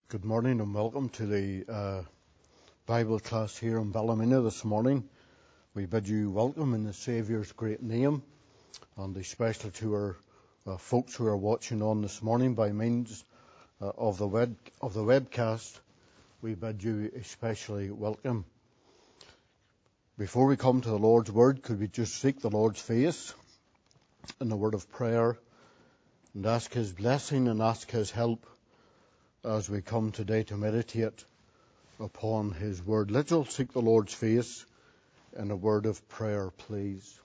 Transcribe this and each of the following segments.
Good morning and welcome to the Bible class here in Ballymena this morning. We bid you welcome in the Saviour's great name, and especially to our folks who are watching on this morning by means of the webcast. We bid you especially welcome. Before we come to the Lord's Word, could we just seek the Lord's face in the word of prayer and ask His blessing and ask His help as we come today to meditate upon His Word. Let's all seek the Lord's face in a word of prayer, please.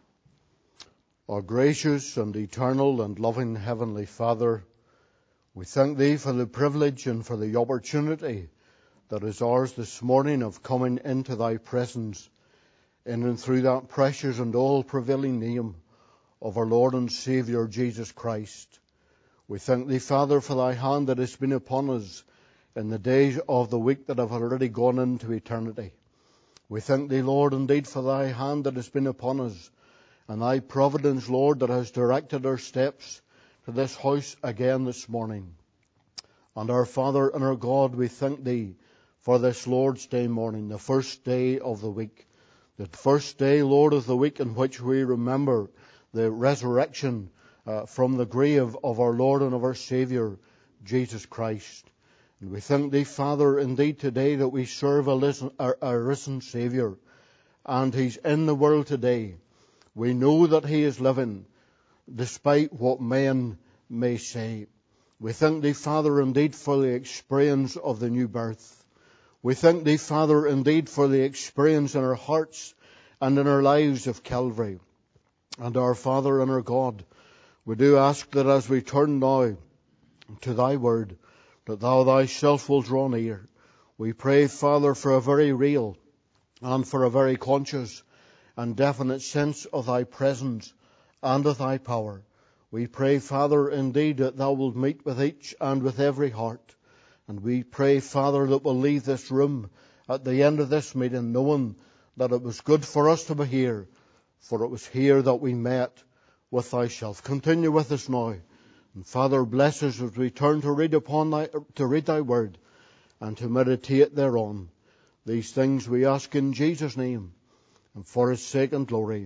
Our gracious and eternal and loving Heavenly Father, we thank Thee for the privilege and for the opportunity that is ours this morning of coming into Thy presence in and through that precious and all-prevailing name of our Lord and Saviour Jesus Christ. We thank Thee, Father, for Thy hand that has been upon us in the days of the week that have already gone into eternity. We thank Thee, Lord, indeed for Thy hand that has been upon us and Thy providence, Lord, that has directed our steps to this house again this morning. And our Father and our God, we thank Thee for this Lord's Day morning, the first day of the week. The first day, Lord, of the week in which we remember the resurrection from the grave of our Lord and of our Saviour, Jesus Christ. And we thank Thee, Father, indeed today that we serve a risen Saviour, and He's in the world today. We know that He is living, despite what men may say. We thank Thee, Father, indeed for the experience of the new birth. We thank Thee, Father, indeed for the experience in our hearts and in our lives of Calvary. And our Father and our God, we do ask that as we turn now to Thy Word, that Thou Thyself will draw near. We pray, Father, for a very real and for a very conscious and definite sense of Thy presence and of Thy power. We pray, Father, indeed that Thou wilt meet with each and with every heart. And we pray, Father, that we'll leave this room at the end of this meeting knowing that it was good for us to be here, for it was here that we met with Thyself. Continue with us now. And Father, bless us as we turn to read Thy Word and to meditate thereon. These things we ask in Jesus' name and for His sake and glory.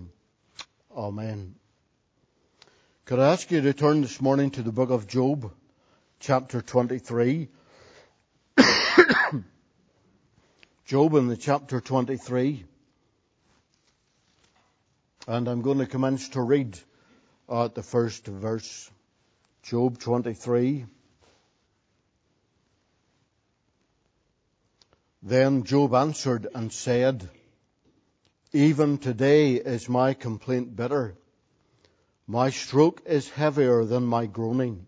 Amen. Could I ask you to turn this morning to the book of Job, chapter 23. Job in the chapter 23. And I'm going to commence to read at the first verse. Job 23. Then Job answered and said, Even today is my complaint bitter. My stroke is heavier than my groaning.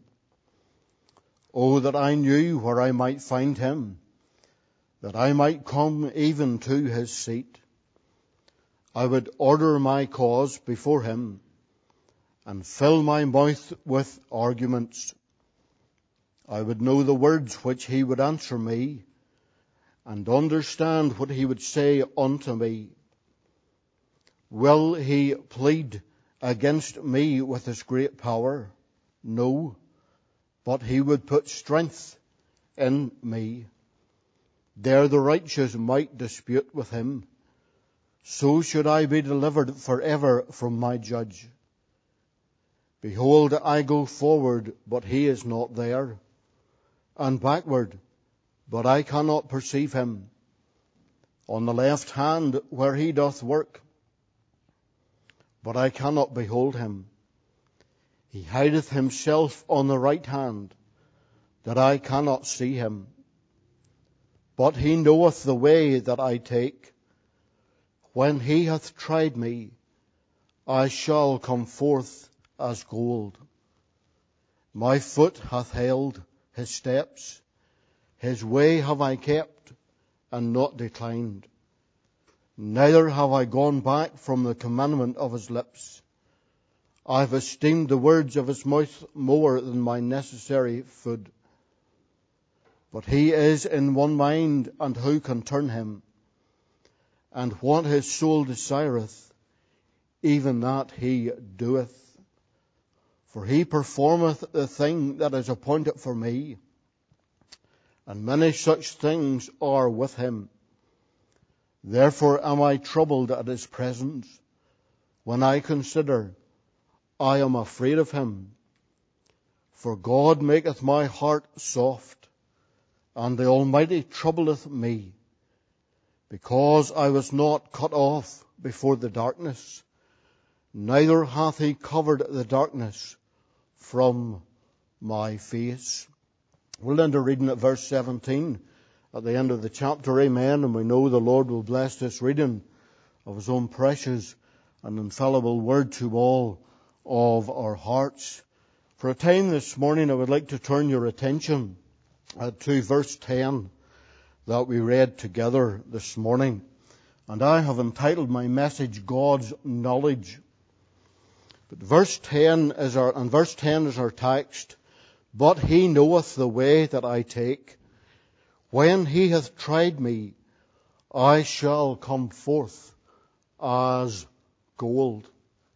Oh, that I knew where I might find Him, that I might come even to His seat. I would order my cause before Him and fill my mouth with arguments. I would know the words which He would answer me and understand what He would say unto me. Will He plead against me with His great power? No, but He would put strength in me. There the righteous might dispute with Him. So should I be delivered forever from my judge. Behold, I go forward, but He is not there, and backward, but I cannot perceive Him. On the left hand where He doth work, but I cannot behold Him. He hideth Himself on the right hand, that I cannot see Him. But He knoweth the way that I take. When He hath tried me, I shall come forth as gold. My foot hath held His steps. His way have I kept and not declined. Neither have I gone back from the commandment of His lips. I have esteemed the words of His mouth more than my necessary food. But He is in one mind, and who can turn Him? And what His soul desireth, even that He doeth. For He performeth the thing that is appointed for me. and many such things are with him. Therefore am I troubled at his presence. When I consider, I am afraid of him. For God maketh my heart soft, and the Almighty troubleth me, because I was not cut off before the darkness, neither hath he covered the darkness from my face. We'll end our reading at verse 17 at the end of the chapter. Amen. And we know the Lord will bless this reading of his own precious and infallible word to all of our hearts. For a time this morning, I would like to turn your attention to verse 10 that we read together this morning. And I have entitled my message, God's Knowledge. But verse 10 is our text. But he knoweth the way that I take. When he hath tried me, I shall come forth as gold.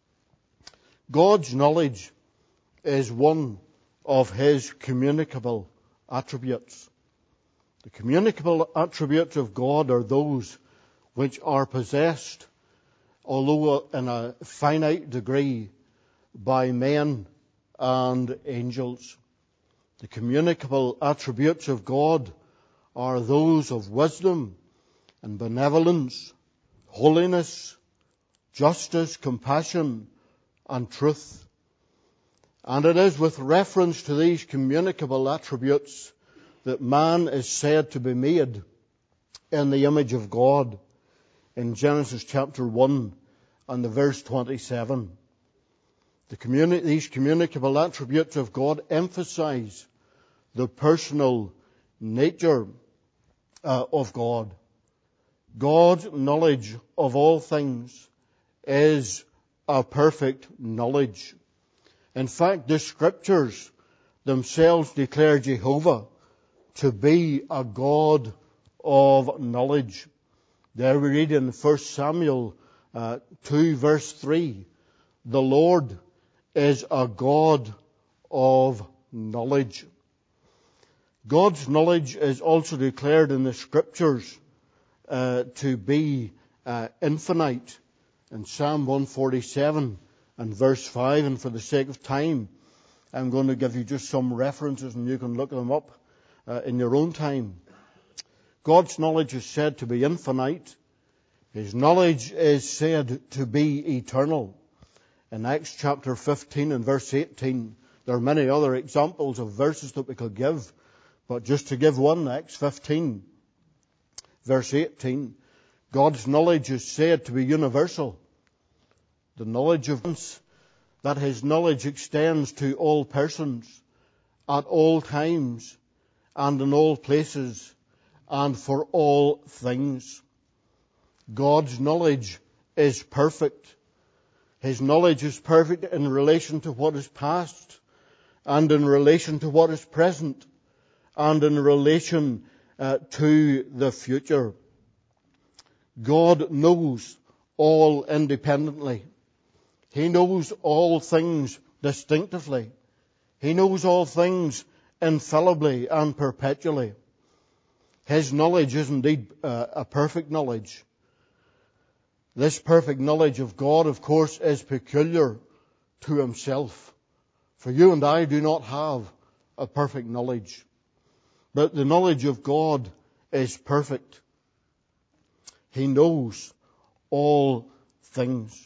God's knowledge is one of his communicable attributes. The communicable attributes of God are those which are possessed, although in a finite degree, by men and angels. The communicable attributes of God are those of wisdom and benevolence, holiness, justice, compassion, and truth. And it is with reference to these communicable attributes that man is said to be made in the image of God in Genesis chapter 1 and the verse 27. These communicable attributes of God emphasize the personal nature of God. God's knowledge of all things is a perfect knowledge. In fact, the Scriptures themselves declare Jehovah to be a God of knowledge. There we read in 1 Samuel 2 verse 3, the Lord is a God of knowledge. God's knowledge is also declared in the Scriptures to be infinite. In Psalm 147 and verse 5, and for the sake of time, I'm going to give you just some references and you can look them up in your own time. God's knowledge is said to be infinite. His knowledge is said to be eternal. In Acts chapter 15 and verse 18, there are many other examples of verses that we could give, but just to give one, Acts 15, verse 18, God's knowledge is said to be universal. The knowledge of that his knowledge extends to all persons, at all times, and in all places, and for all things. God's knowledge is perfect. His knowledge is perfect in relation to what is past, and in relation to what is present, and in relation to the future. God knows all independently. He knows all things distinctively. He knows all things infallibly and perpetually. His knowledge is indeed a perfect knowledge. This perfect knowledge of God, of course, is peculiar to himself. For you and I do not have a perfect knowledge. But the knowledge of God is perfect. He knows all things.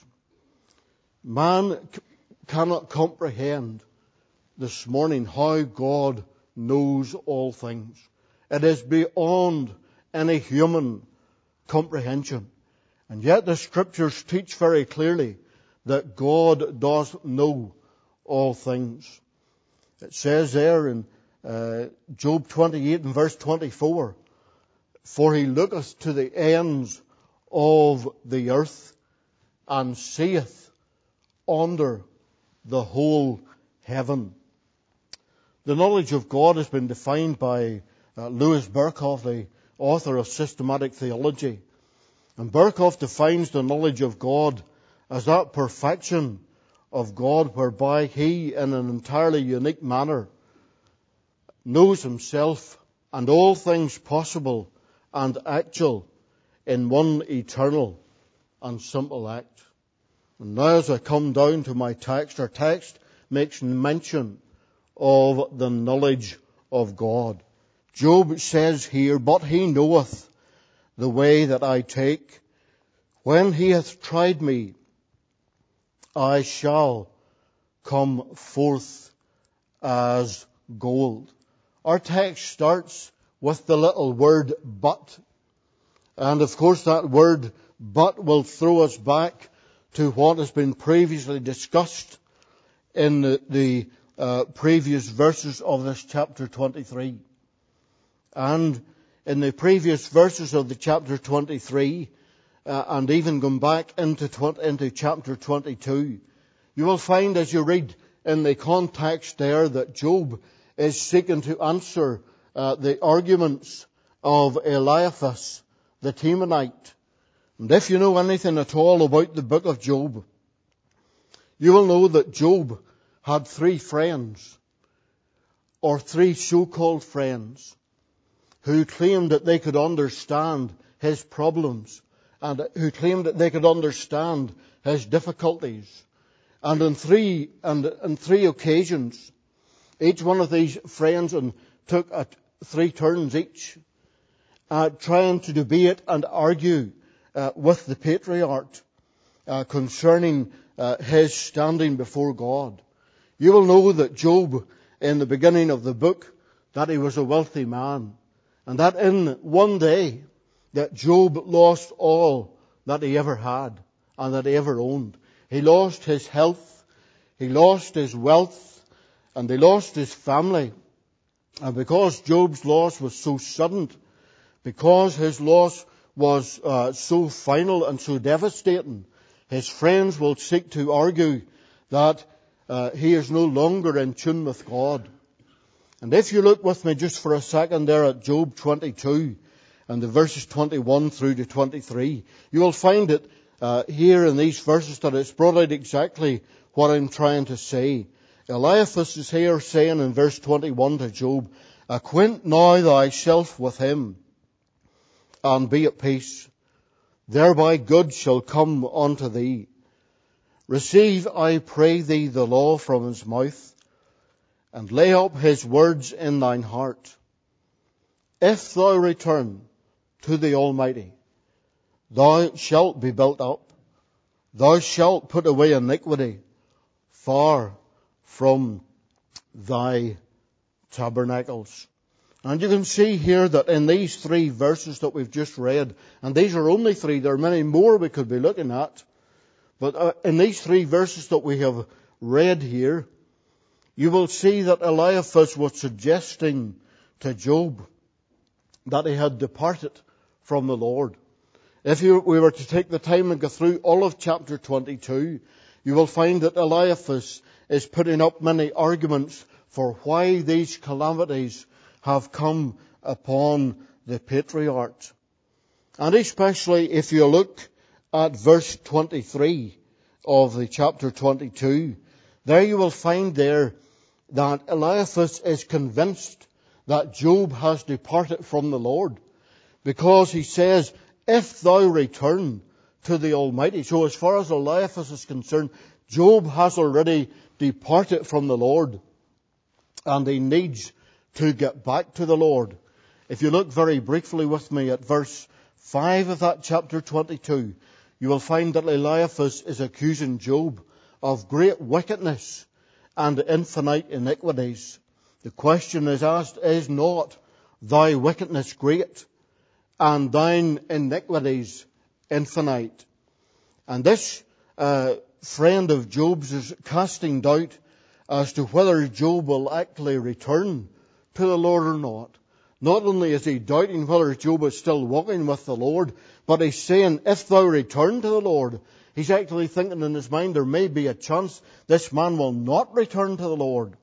Man cannot comprehend this morning how God knows all things. It is beyond any human comprehension. And yet the Scriptures teach very clearly that God does know all things. It says there in Job 28 and verse 24, for he looketh to the ends of the earth and seeth under the whole heaven. The knowledge of God has been defined by Louis Berkhoff, the author of Systematic Theology. And Berkhoff defines the knowledge of God as that perfection of God whereby he, in an entirely unique manner, knows himself and all things possible and actual in one eternal and simple act. And now as I come down to my text, our text makes mention of the knowledge of God. Job says here, "But he knoweth the way that I take. When he hath tried me, I shall come forth as gold." Our text starts with the little word "but." And of course that word "but" will throw us back to what has been previously discussed in the previous verses of this chapter 23. And in the previous verses of the chapter 23, and even going back into chapter 22, you will find as you read in the context there that Job is seeking to answer the arguments of Eliphaz the Temanite. And if you know anything at all about the book of Job, you will know that Job had three friends, or three so-called friends, who claimed that they could understand his problems and who claimed that they could understand his difficulties. And on three occasions, each one of these friends took 3 turns each, trying to debate and argue with the patriarch concerning his standing before God. You will know that Job, in the beginning of the book, that he was a wealthy man, and that in one day that Job lost all that he ever had and that he ever owned. He lost his health, he lost his wealth, and he lost his family. And because Job's loss was so sudden, because his loss was so final and so devastating, his friends will seek to argue that he is no longer in tune with God. And if you look with me just for a second there at Job 22 and the verses 21 through to 23, you will find it here in these verses that it's brought out exactly what I'm trying to say. Eliphaz is here saying in verse 21 to Job, "Acquaint now thyself with him, and be at peace. Thereby good shall come unto thee. Receive, I pray thee, the law from his mouth, and lay up his words in thine heart. If thou return to the Almighty, thou shalt be built up. Thou shalt put away iniquity far from thy tabernacles." And you can see here that in these 3 verses that we've just read, and these are only 3, there are many more we could be looking at, but in these 3 verses that we have read here, you will see that Eliphaz was suggesting to Job that he had departed from the Lord. If we were to take the time and go through all of chapter 22, you will find that Eliphaz is putting up many arguments for why these calamities have come upon the patriarch. And especially if you look at verse 23 of the chapter 22, there you will find there that Eliphaz is convinced that Job has departed from the Lord, because he says, "If thou return to the Almighty." So as far as Eliphaz is concerned, Job has already departed from the Lord, and he needs to get back to the Lord. If you look very briefly with me at verse 5 of that chapter 22, you will find that Eliphaz is accusing Job of great wickedness and infinite iniquities. The question is asked, "Is not thy wickedness great, and thine iniquities infinite?" And this friend of Job's is casting doubt as to whether Job will actually return to the Lord or not. Not only is he doubting whether Job is still walking with the Lord, but he's saying, "If thou return to the Lord," he's actually thinking in his mind there may be a chance this man will not return to the Lord.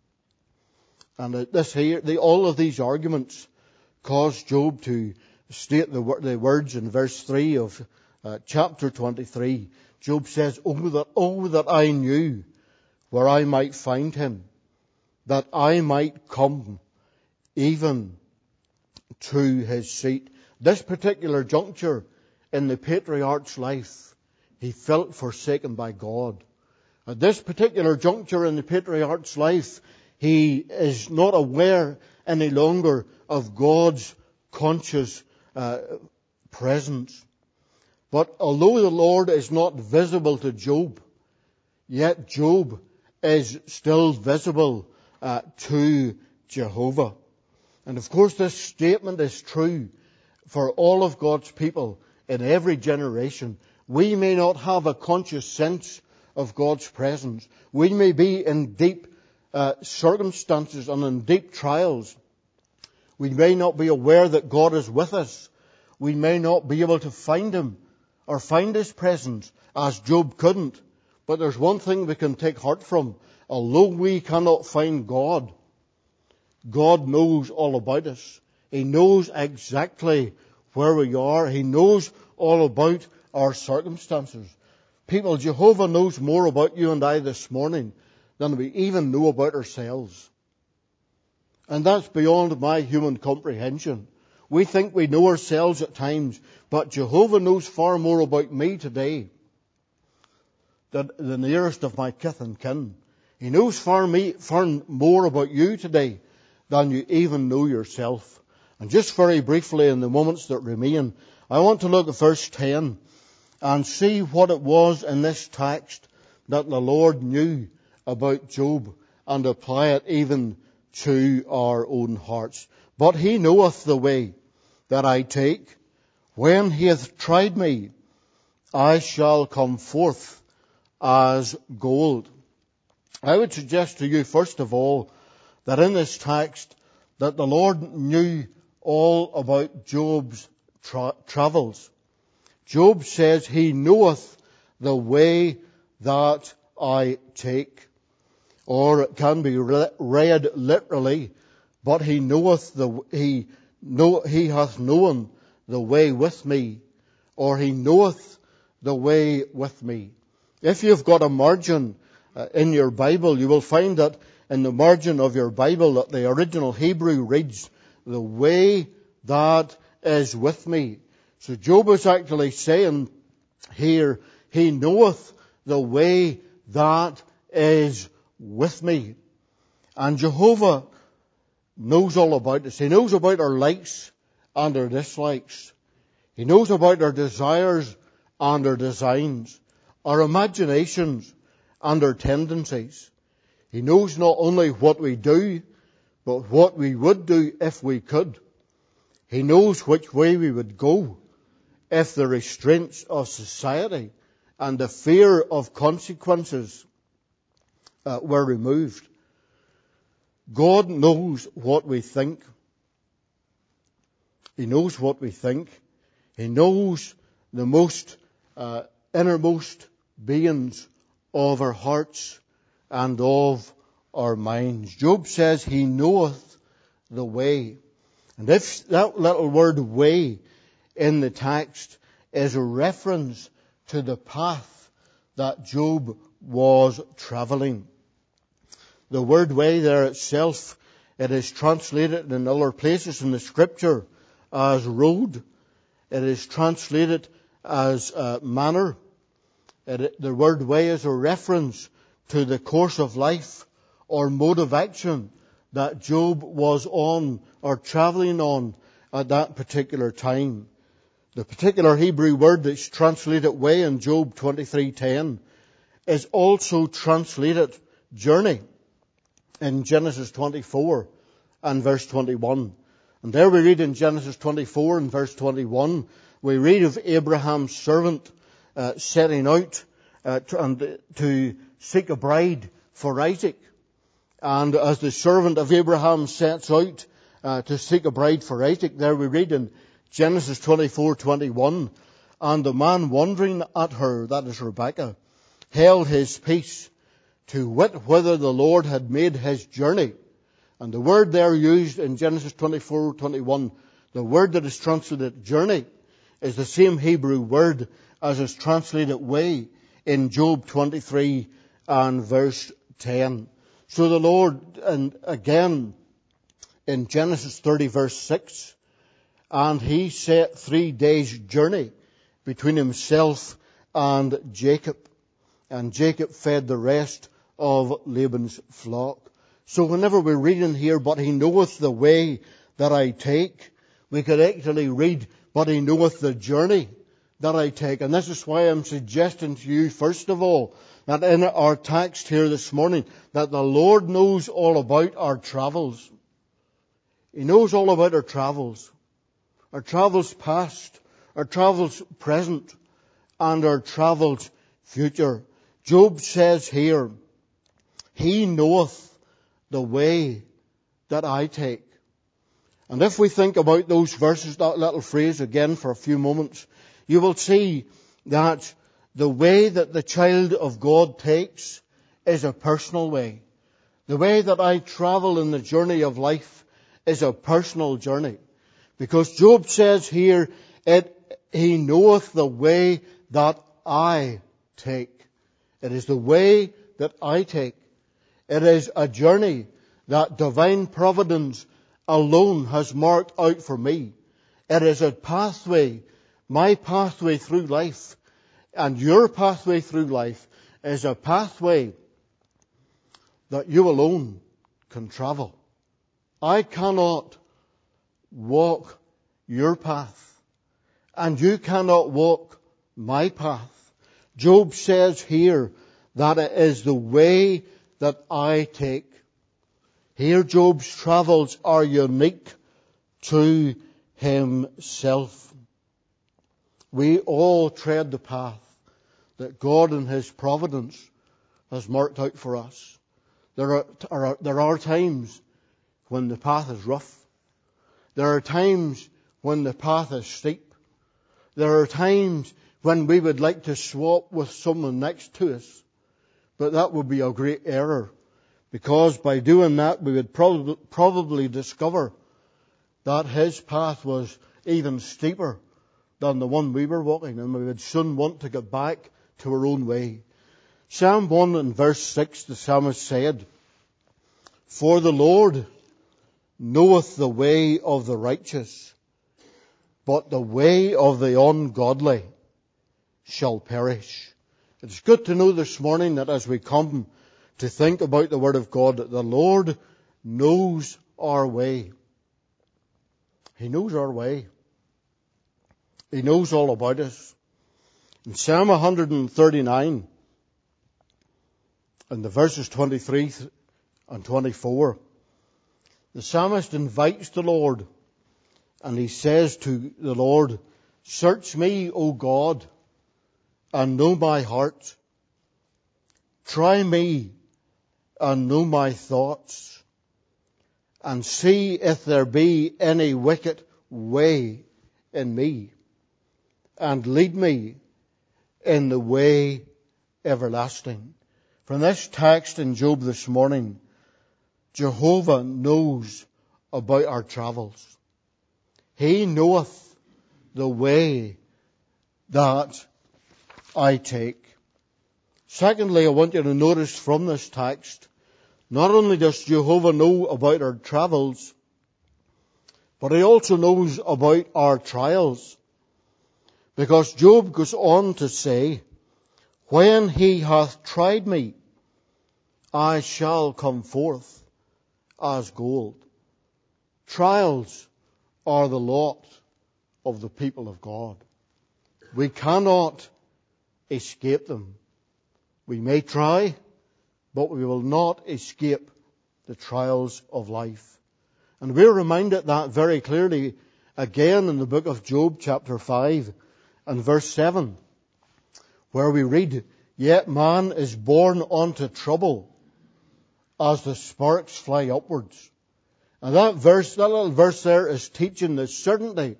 And all of these arguments cause Job to state the words in verse 3 of chapter 23. Job says, Oh that I knew where I might find him, that I might come even to his seat. This particular juncture in the patriarch's life, he felt forsaken by God. At this particular juncture in the patriarch's life, he is not aware any longer of God's conscious presence. But although the Lord is not visible to Job, yet Job is still visible to Jehovah. And of course this statement is true for all of God's people in every generation. We may not have a conscious sense of God's presence. We may be in deep circumstances and in deep trials. We may not be aware that God is with us. We may not be able to find Him or find His presence as Job couldn't. But there's one thing we can take heart from. Although we cannot find God, God knows all about us. He knows exactly where we are. He knows all about our circumstances. People, Jehovah knows more about you and I this morning than we even know about ourselves. And that's beyond my human comprehension. We think we know ourselves at times, but Jehovah knows far more about me today than the nearest of my kith and kin. He knows far more about you today than you even know yourself. And just very briefly in the moments that remain, I want to look at verse 10 and see what it was in this text that the Lord knew about Job and apply it even to our own hearts. But He knoweth the way that I take. When He hath tried me, I shall come forth as gold. I would suggest to you, first of all, that in this text, that the Lord knew all about Job's travels. Job says, He knoweth the way that I take. Or it can be read literally, but He hath known the way with me, or He knoweth the way with me. If you've got a margin in your Bible, you will find that in the margin of your Bible that the original Hebrew reads, the way that is with me. So Job is actually saying here, He knoweth the way that is with me. And Jehovah knows all about us. He knows about our likes and our dislikes. He knows about our desires and our designs, our imaginations and our tendencies. He knows not only what we do, but what we would do if we could. He knows which way we would go if the restraints of society and the fear of consequences were removed. God knows what we think. He knows what we think. He knows the most innermost beings of our hearts and of our minds. Job says He knoweth the way. And if that little word way in the text is a reference to the path that Job was travelling. The word way there itself, it is translated in other places in the Scripture as road. It is translated as manner. The word way is a reference to the course of life or mode of action that Job was on or travelling on at that particular time. The particular Hebrew word that's translated way in Job 23:10 is also translated journey in Genesis 24 and verse 21. And there we read in Genesis 24 and verse 21, we read of Abraham's servant setting out to seek a bride for Isaac. And as the servant of Abraham sets out to seek a bride for Isaac, there we read in Genesis 24:21, and the man wondering at her, that is Rebekah, held his peace to wit whether the Lord had made his journey. And the word there used in Genesis 24:21, the word that is translated journey, is the same Hebrew word as is translated way in Job 23 and verse 10. So the Lord, and again in Genesis 30 verse 6, and he set 3 days' journey between himself and Jacob. And Jacob fed the rest of Laban's flock. So whenever we're reading here, but he knoweth the way that I take, we could actually read, but he knoweth the journey that I take. And this is why I'm suggesting to you, first of all, that in our text here this morning, that the Lord knows all about our travels. He knows all about our travels past, our travels present, and our travels future. Job says here, he knoweth the way that I take. And if we think about those verses, that little phrase again for a few moments, you will see that the way that the child of God takes is a personal way. The way that I travel in the journey of life is a personal journey. Because Job says here, he knoweth the way that I take. It is the way that I take. It is a journey that divine providence alone has marked out for me. It is a pathway, my pathway through life, and your pathway through life is a pathway that you alone can travel. I cannot walk your path, and you cannot walk my path. Job says here that it is the way that I take. Here Job's travels are unique to himself. We all tread the path that God in His providence has marked out for us. There are times when the path is rough. There are times when the path is steep. There are times when we would like to swap with someone next to us. But that would be a great error, because by doing that we would probably discover that his path was even steeper than the one we were walking, and we would soon want to get back to our own way. Psalm 1 and verse 6, the psalmist said, "For the Lord knoweth the way of the righteous, but the way of the ungodly shall perish." It's good to know this morning that as we come to think about the Word of God, that the Lord knows our way. He knows our way. He knows all about us. In Psalm 139, in the verses 23 and 24, the psalmist invites the Lord, and he says to the Lord, "Search me, O God, and know my heart. Try me and know my thoughts, and see if there be any wicked way in me, and lead me in the way everlasting." From this text in Job this morning, Jehovah knows about our travels. He knoweth the way that I take. Secondly, I want you to notice from this text, not only does Jehovah know about our travels, but He also knows about our trials. Because Job goes on to say, "When He hath tried me, I shall come forth as gold." Trials are the lot of the people of God. We cannot escape them. We may try, but we will not escape the trials of life. And we're reminded that very clearly again in the book of Job, chapter 5 and verse 7, where we read, "Yet man is born unto trouble as the sparks fly upwards." And that little verse there is teaching the certainty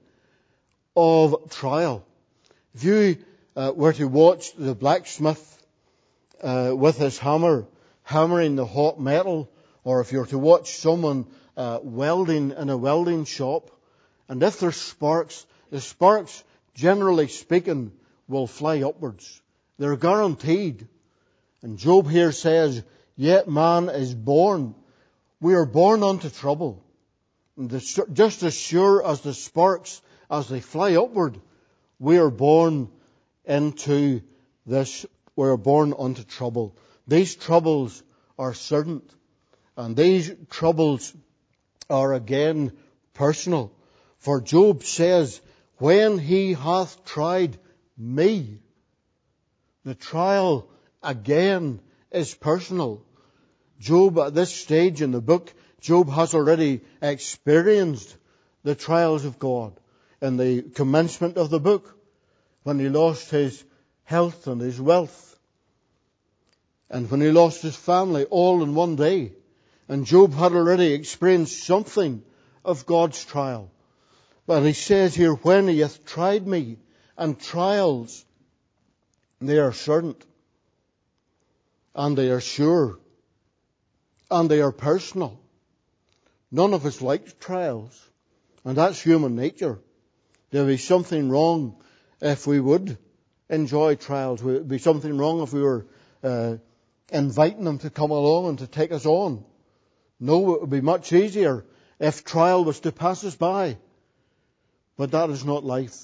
of trial. If you were to watch the blacksmith with his hammer hammering the hot metal, or if you were to watch someone welding in a welding shop, and if there's sparks, the sparks, generally speaking, will fly upwards. They're guaranteed. And Job here says, "Yet man is born." We are born unto trouble. Just as sure as the sparks as they fly upward, we are born into this, we are born unto trouble. These troubles are certain, and these troubles are again personal. For Job says, when he hath tried me, the trial again is personal. Job, at this stage in the book, Job has already experienced the trials of God. In the commencement of the book, when he lost his health and his wealth, and when he lost his family all in one day. And Job had already experienced something of God's trial. But he says here, when he hath tried me, and trials, they are certain, and they are sure, and they are personal. None of us likes trials, and that's human nature. There would be something wrong if we would enjoy trials. There would be something wrong if we were inviting them to come along and to take us on. No, it would be much easier if trial was to pass us by. But that is not life.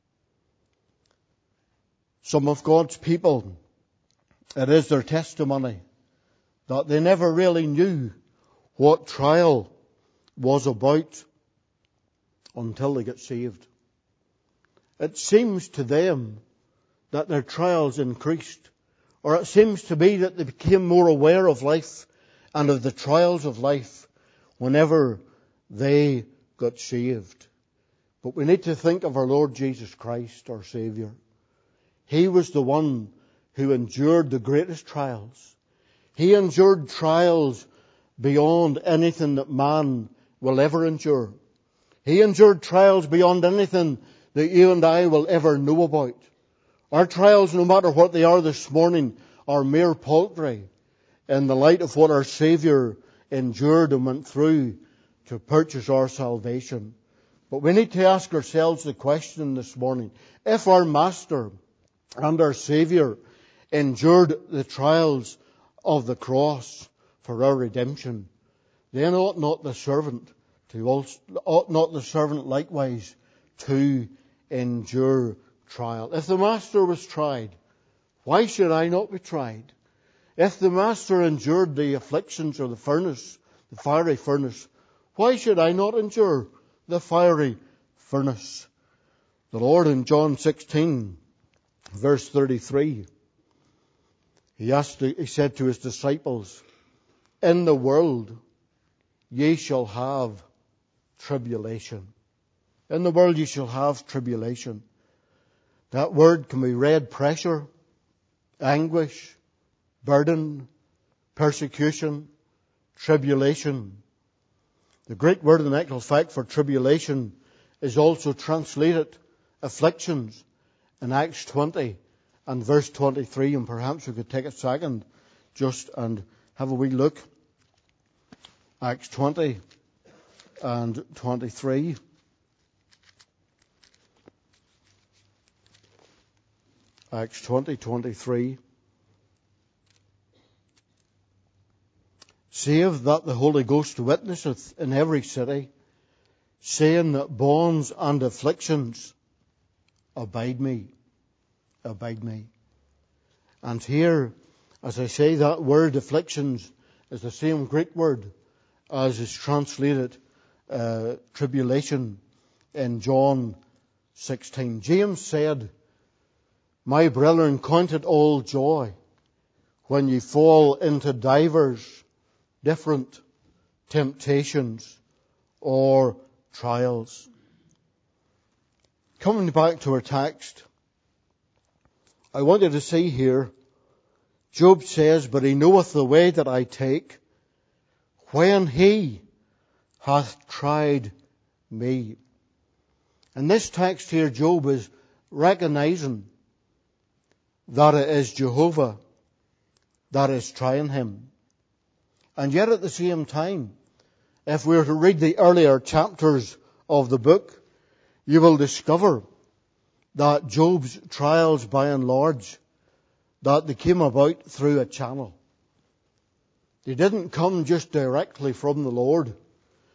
Some of God's people, it is their testimony that they never really knew what trial was about until they got saved. It seems to them that their trials increased, or it seems to be that they became more aware of life and of the trials of life whenever they got saved. But we need to think of our Lord Jesus Christ, our Saviour. He was the one who endured the greatest trials. He endured trials beyond anything that man will ever endure. He endured trials beyond anything that you and I will ever know about. Our trials, no matter what they are this morning, are mere paltry in the light of what our Saviour endured and went through to purchase our salvation. But we need to ask ourselves the question this morning, if our Master and our Saviour endured the trials of the cross for our redemption, then ought not the servant likewise to endure trial? If the Master was tried, why should I not be tried? If the Master endured the afflictions of the furnace, the fiery furnace, why should I not endure the fiery furnace? The Lord in John 16, verse 33, He said to His disciples, in the world ye shall have tribulation. In the world ye shall have tribulation. That word can be read pressure, anguish, burden, persecution, tribulation. The Greek word in actual fact for tribulation is also translated afflictions in Acts 20 and verse 23. And perhaps we could take a second just and have a wee look. Acts 20 and 23. Acts 20:23. Save that the Holy Ghost witnesseth in every city, saying that bonds and afflictions abide me. Abide me. And here, as I say, that word afflictions is the same Greek word as is translated tribulation in John 16. James said, my brethren, count it all joy when ye fall into divers different temptations or trials. Coming back to our text, I want you to see here, Job says, but he knoweth the way that I take, when he hath tried me. In this text here, Job is recognizing that it is Jehovah that is trying him. And yet at the same time, if we were to read the earlier chapters of the book, you will discover that Job's trials, by and large, that they came about through a channel. They didn't come just directly from the Lord.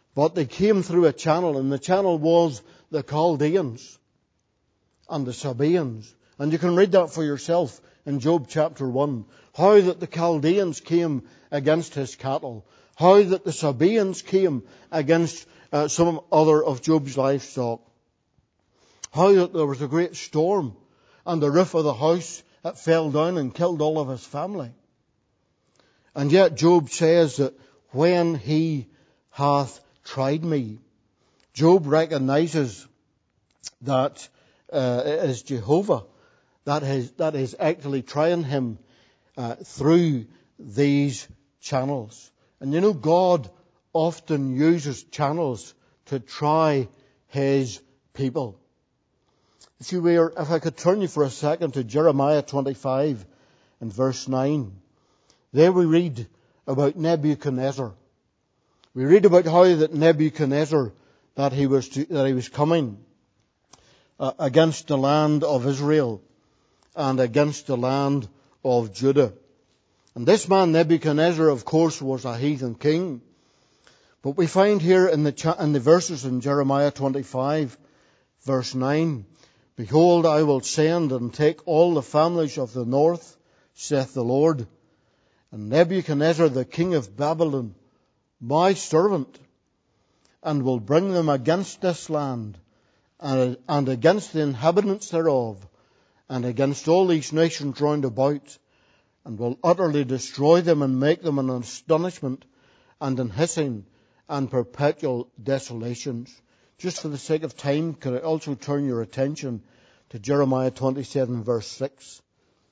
But they came through a channel, and the channel was the Chaldeans and the Sabaeans. And you can read that for yourself in Job chapter 1. How that the Chaldeans came against his cattle. How that the Sabaeans came against some other of Job's livestock. How that there was a great storm and the roof of the house that fell down and killed all of his family. And yet Job says that when he hath tried me, Job recognizes that it is Jehovah that is actually trying him through these channels. And you know, God often uses channels to try his people. If I could turn you for a second to Jeremiah 25 and verse 9. There we read about Nebuchadnezzar. We read about how that Nebuchadnezzar, that he was coming against the land of Israel and against the land of Judah. And this man Nebuchadnezzar, of course, was a heathen king. But we find here in the verses in Jeremiah 25, verse 9, Behold, I will send and take all the families of the north, saith the Lord, and Nebuchadnezzar the king of Babylon, my servant, and will bring them against this land, and against the inhabitants thereof, and against all these nations round about, and will utterly destroy them and make them an astonishment and an hissing and perpetual desolations. Just for the sake of time, could I also turn your attention to Jeremiah 27 verse 6.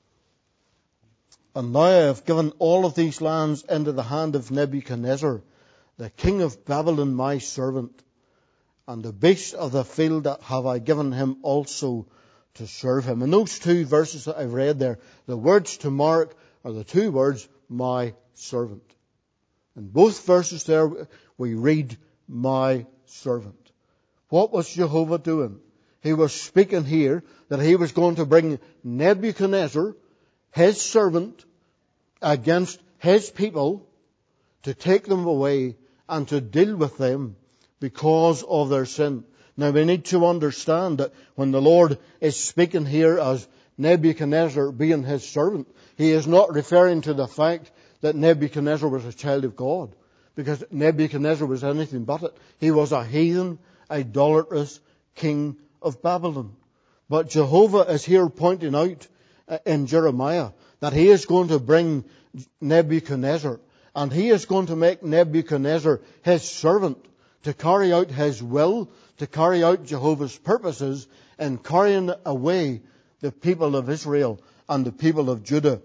And now I have given all of these lands into the hand of Nebuchadnezzar, the king of Babylon, my servant, and the beasts of the field have I given him also to serve him. In those two verses that I've read there, the words to mark are the two words, my servant. In both verses there, we read, my servant. What was Jehovah doing? He was speaking here that he was going to bring Nebuchadnezzar, his servant, against his people to take them away and to deal with them because of their sin. Now we need to understand that when the Lord is speaking here as Nebuchadnezzar being his servant, he is not referring to the fact that Nebuchadnezzar was a child of God, because Nebuchadnezzar was anything but it. He was a heathen, idolatrous king of Babylon. But Jehovah is here pointing out in Jeremiah that he is going to bring Nebuchadnezzar, and he is going to make Nebuchadnezzar his servant to carry out his will, to carry out Jehovah's purposes in carrying away the people of Israel and the people of Judah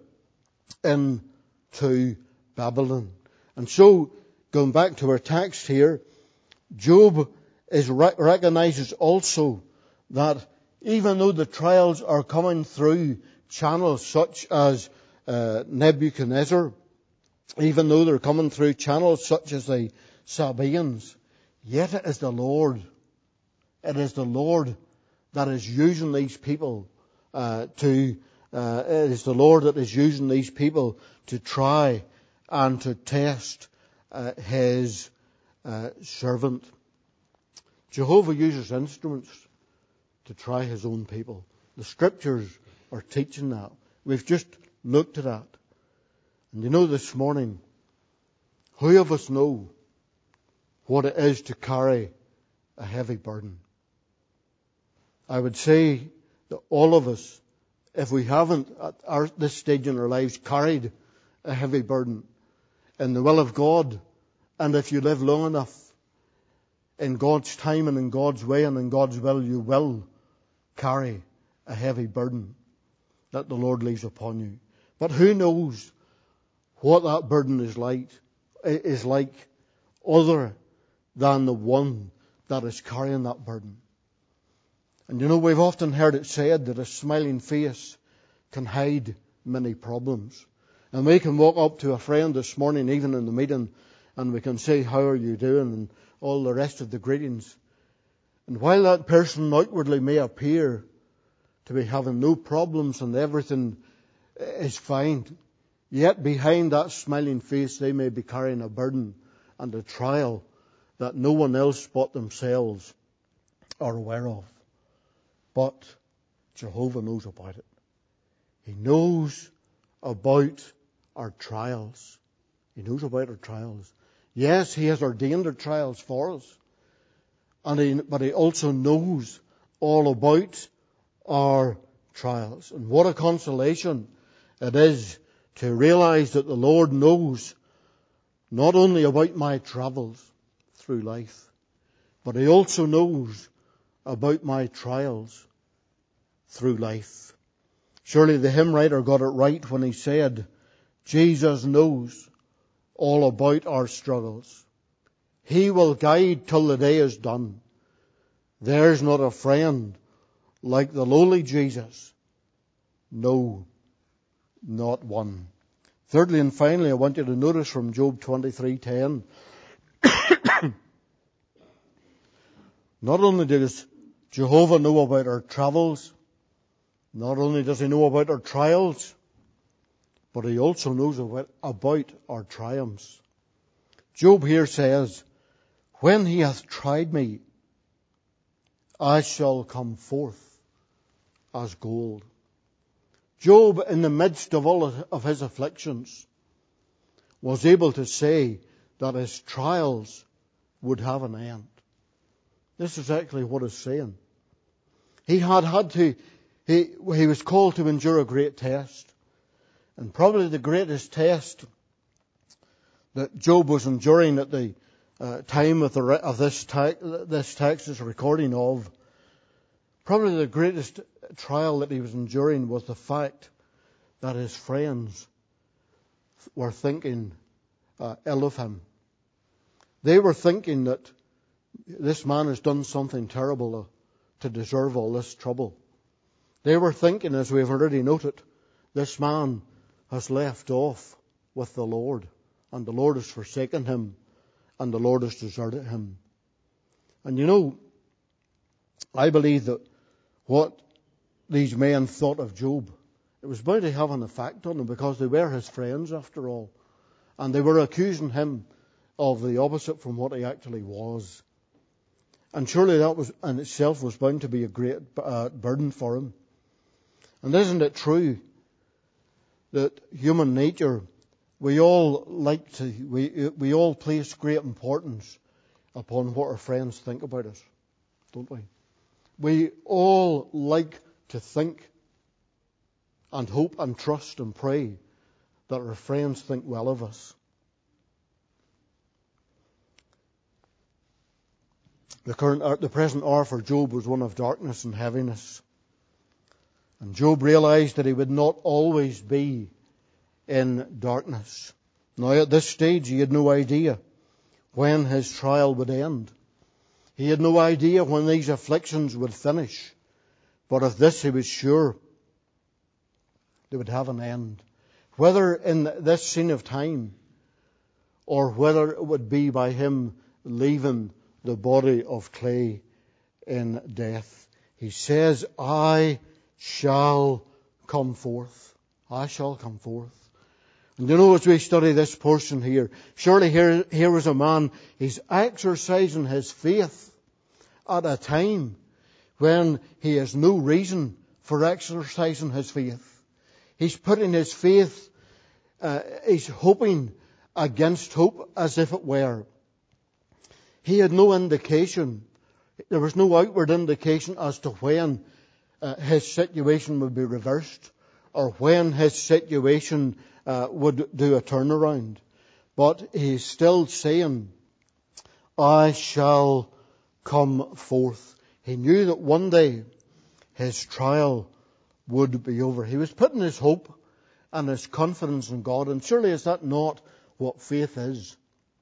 into Babylon. And so, going back to our text here, Job recognizes also that even though the trials are coming through channels such as Nebuchadnezzar, even though they're coming through channels such as the Sabaeans, yet it is the Lord. It is the Lord that is using these people it is the Lord that is using these people to try and to test his servant. Jehovah uses instruments to try his own people. The scriptures are teaching that. We've just looked at that. And you know, this morning, who of us know what it is to carry a heavy burden? I would say that all of us, if we haven't at this stage in our lives carried a heavy burden in the will of God, and if you live long enough in God's time and in God's way and in God's will, you will carry a heavy burden that the Lord lays upon you. But who knows what that burden is like other than the one that is carrying that burden. And you know, we've often heard it said that a smiling face can hide many problems. And we can walk up to a friend this morning, even in the meeting, and we can say, how are you doing? And all the rest of the greetings. And while that person outwardly may appear to be having no problems and everything is fine, yet behind that smiling face they may be carrying a burden and a trial that no one else but themselves are aware of. But Jehovah knows about it. He knows about our trials. He knows about our trials. Yes, He has ordained our trials for us. But He also knows all about our trials. And what a consolation it is to realize that the Lord knows not only about my travels through life, but He also knows about my trials through life. Surely the hymn writer got it right when he said, Jesus knows all about our struggles. He will guide till the day is done. There's not a friend like the lowly Jesus. No, not one. Thirdly and finally, I want you to notice from Job 23:10. Not only does Jehovah know about our travels, not only does He know about our trials, but He also knows about our triumphs. Job here says, when He hath tried me, I shall come forth as gold. Job, in the midst of all of his afflictions, was able to say that his trials would have an end. This is actually what it's saying. He was called to endure a great test. And probably the greatest test that Job was enduring at the time of this text is recording of, probably the greatest trial that he was enduring was the fact that his friends were thinking ill of him. They were thinking that this man has done something terrible to deserve all this trouble. They were thinking, as we've already noted, this man has left off with the Lord, and the Lord has forsaken him, and the Lord has deserted him. And you know, I believe that what these men thought of Job, it was bound to have an effect on him, because they were his friends after all. And they were accusing him of the opposite from what he actually was. And surely that was in itself was bound to be a great burden for him. And isn't it true that human nature, we all place great importance upon what our friends think about us, don't we? We all like to think and hope and trust and pray that our friends think well of us. The present hour for Job was one of darkness and heaviness. And Job realized that he would not always be in darkness. Now at this stage he had no idea when his trial would end. He had no idea when these afflictions would finish. But of this he was sure, they would have an end. Whether in this scene of time, or whether it would be by him leaving the body of clay in death. He says, I shall come forth. I shall come forth. And you know, as we study this portion here, surely here was a man, he's exercising his faith at a time when he has no reason for exercising his faith. He's putting his faith, he's hoping against hope, as if it were. He had no indication, there was no outward indication as to when his situation would be reversed, or when his situation would do a turnaround. But he's still saying, I shall come forth. He knew that one day his trial would be over. He was putting his hope and his confidence in God. And surely is that not what faith is?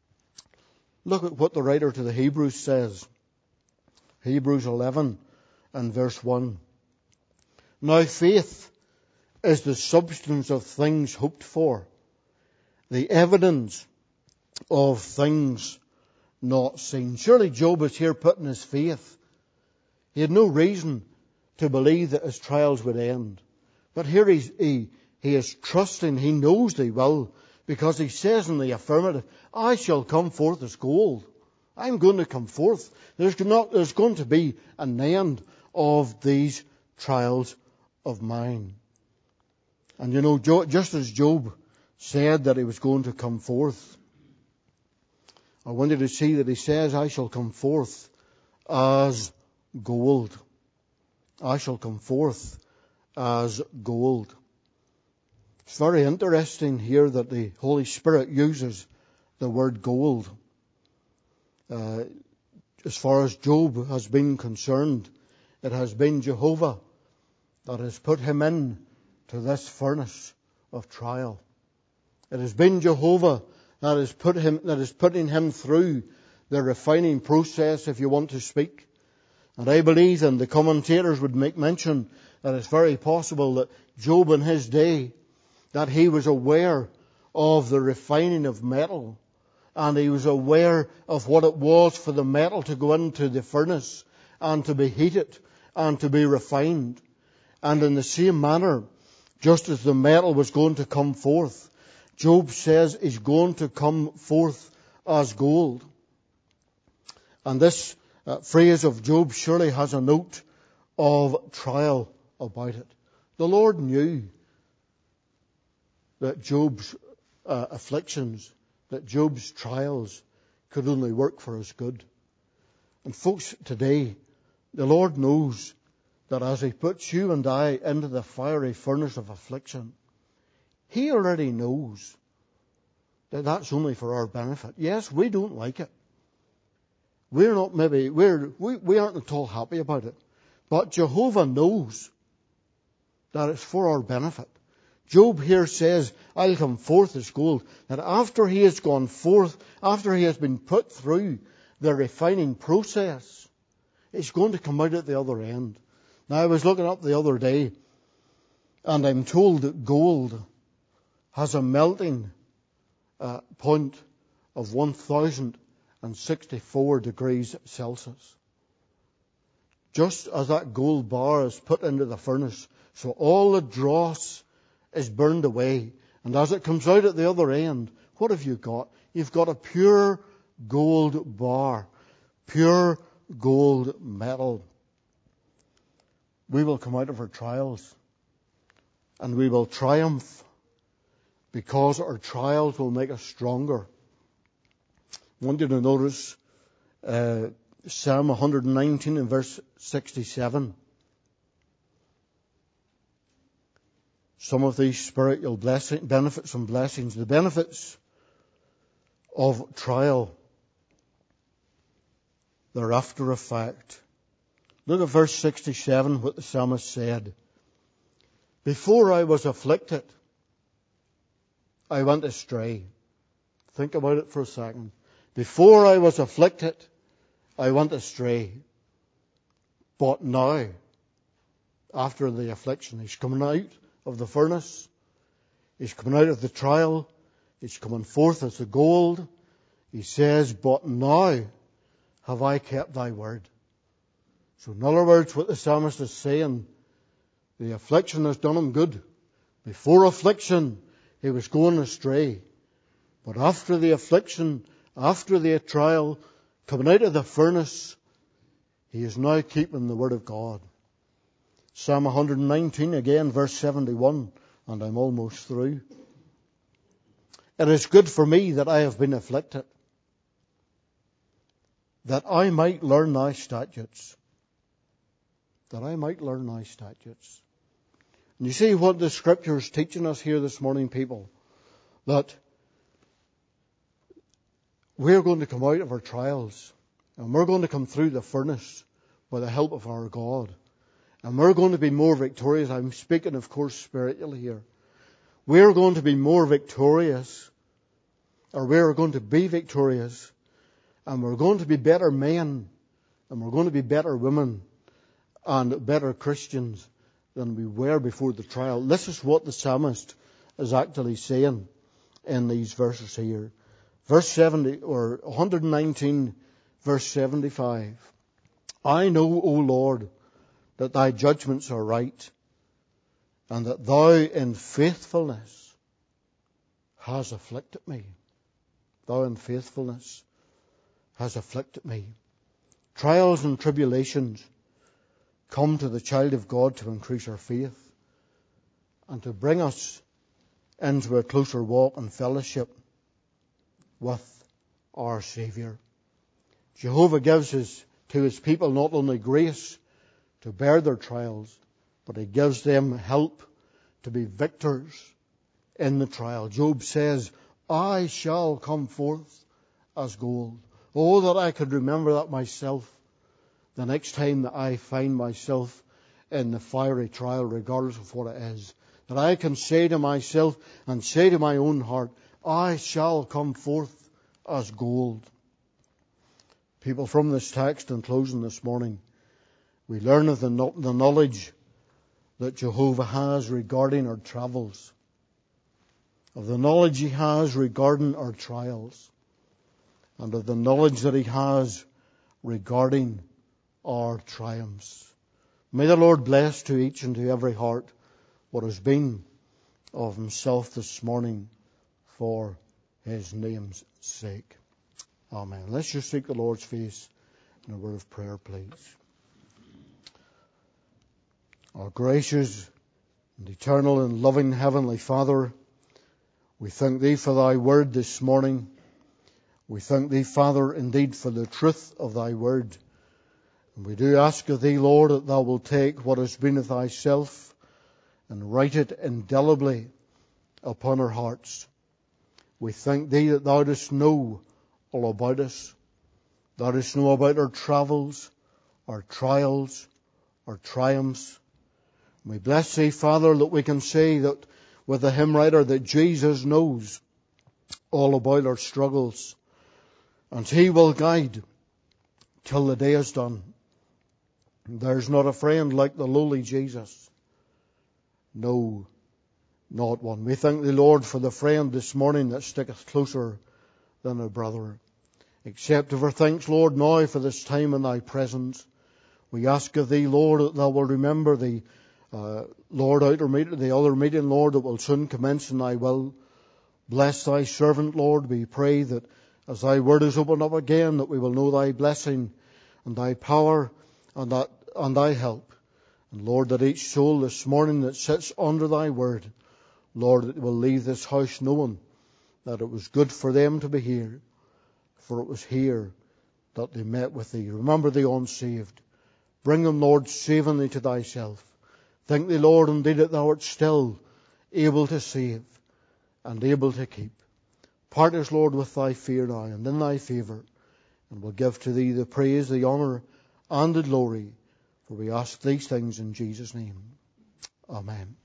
Look at what the writer to the Hebrews says. Hebrews 11 and verse 1. Now faith is the substance of things hoped for, the evidence of things not seen. Surely Job is here putting his faith. He had no reason to believe that his trials would end. But here he is trusting, he knows they will, because he says in the affirmative, I shall come forth as gold. I'm going to come forth. There's going to be an end of these trials of mine. And you know, just as Job said that he was going to come forth, I wanted to see that he says, I shall come forth as gold. I shall come forth as gold. It's very interesting here that the Holy Spirit uses the word gold. As far as Job has been concerned, it has been Jehovah that has put him in to this furnace of trial. It has been Jehovah that is putting him through the refining process, if you want to speak. And I believe, and the commentators would make mention, that it's very possible that Job in his day, that he was aware of the refining of metal, and he was aware of what it was for the metal to go into the furnace and to be heated and to be refined. And in the same manner, just as the metal was going to come forth, Job says he's going to come forth as gold. And this phrase of Job surely has a note of trial about it. The Lord knew that Job's afflictions, that Job's trials could only work for his good. And folks, today, the Lord knows that as He puts you and I into the fiery furnace of affliction, He already knows that that's only for our benefit. Yes, we don't like it. We aren't at all happy about it. But Jehovah knows that it's for our benefit. Job here says, I'll come forth as gold. That after he has gone forth, after he has been put through the refining process, he's going to come out at the other end. Now, I was looking up the other day, and I'm told that gold has a melting point of 1,064 degrees Celsius. Just as that gold bar is put into the furnace, so all the dross is burned away. And as it comes out at the other end, what have you got? You've got a pure gold bar, pure gold metal. We will come out of our trials and we will triumph because our trials will make us stronger. I want you to notice Psalm 119 and verse 67. Some of these spiritual benefits and blessings, the benefits of trial, they're after effect. Look at verse 67, what the psalmist said. Before I was afflicted, I went astray. Think about it for a second. Before I was afflicted, I went astray. But now, after the affliction, he's coming out of the furnace. He's coming out of the trial. He's coming forth as the gold. He says, but now have I kept thy word. So in other words, what the psalmist is saying, the affliction has done him good. Before affliction, he was going astray. But after the affliction, after the trial, coming out of the furnace, he is now keeping the word of God. Psalm 119, again, verse 71, and I'm almost through. It is good for me that I have been afflicted, that I might learn thy statutes. That I might learn thy statutes. And you see what the Scripture is teaching us here this morning, people, that we're going to come out of our trials, and we're going to come through the furnace by the help of our God. And we're going to be more victorious. I'm speaking, of course, spiritually here. We're going to be more victorious, or we're going to be victorious, and we're going to be better men, and we're going to be better women, and better Christians than we were before the trial. This is what the psalmist is actually saying in these verses here. Verse 70, or 119, verse 75. I know, O Lord, that thy judgments are right, and that thou in faithfulness hast afflicted me. Thou in faithfulness has afflicted me. Trials and tribulations come to the child of God to increase our faith and to bring us into a closer walk and fellowship with our Saviour. Jehovah gives to his people not only grace to bear their trials, but he gives them help to be victors in the trial. Job says, I shall come forth as gold. Oh, that I could remember that myself the next time that I find myself in the fiery trial, regardless of what it is. That I can say to myself and say to my own heart, I shall come forth as gold. People, from this text in closing this morning, we learn of the knowledge that Jehovah has regarding our travels, of the knowledge he has regarding our trials, and of the knowledge that he has regarding our triumphs. May the Lord bless to each and to every heart what has been of himself this morning for his name's sake. Amen. Let's just seek the Lord's face in a word of prayer, please. Our gracious and eternal and loving Heavenly Father, we thank Thee for Thy word this morning. We thank Thee, Father, indeed for the truth of Thy word. And we do ask of Thee, Lord, that Thou wilt take what has been of Thyself and write it indelibly upon our hearts. We thank Thee that Thou dost know all about us. Thou dost know about our travels, our trials, our triumphs. We bless Thee, Father, that we can say that with the hymn writer that Jesus knows all about our struggles, and He will guide till the day is done. There's not a friend like the lowly Jesus. No, not one. We thank Thee, Lord, for the friend this morning that sticketh closer than a brother. Accept of our thanks, Lord, now for this time in Thy presence. We ask of Thee, Lord, that Thou will remember the other meeting, Lord, that will soon commence in Thy will. Bless Thy servant, Lord. We pray that as Thy word is opened up again, that we will know Thy blessing and Thy power and Thy help. And Lord, that each soul this morning that sits under Thy word, Lord, that will leave this house knowing that it was good for them to be here, for it was here that they met with Thee. Remember the unsaved. Bring them, Lord, savingly to Thyself. Thank Thee, Lord, indeed that Thou art still able to save and able to keep. Part us, Lord, with Thy fear now and in Thy favour, and we'll give to Thee the praise, the honour and the glory, for we ask these things in Jesus' name. Amen.